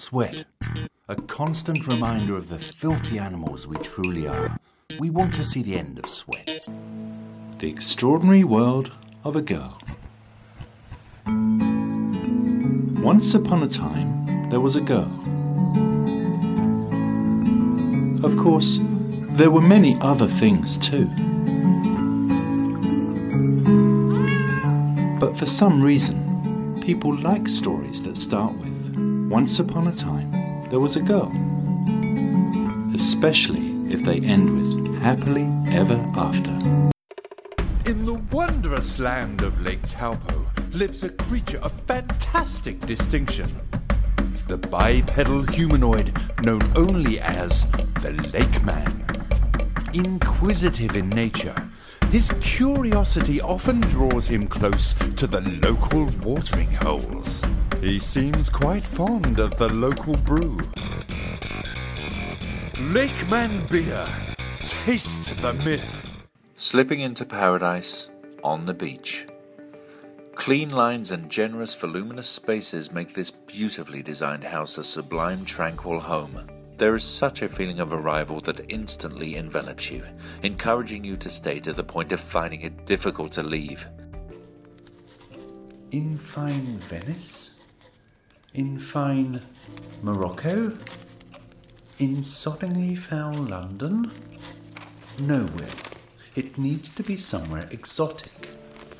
Sweat. A constant reminder of the filthy animals we truly are. We want to see the end of sweat. The Extraordinary World of a Girl. Once upon a time, there was a girl. Of course, there were many other things too. But for some reason, people like stories that start with, once upon a time, there was a girl. Especially if they end with happily ever after. In the wondrous land of Lake Taupo lives a creature of fantastic distinction. The bipedal humanoid known only as the Lake Man. Inquisitive in nature, his curiosity often draws him close to the local watering holes. He seems quite fond of the local brew. Lakeman Beer. Taste the myth. Slipping into paradise on the beach. Clean lines and generous voluminous spaces make this beautifully designed house a sublime, tranquil home. There is such a feeling of arrival that instantly envelops you, encouraging you to stay to the point of finding it difficult to leave. In fine Venice? In fine Morocco? In soddingly foul London? Nowhere. It needs to be somewhere exotic.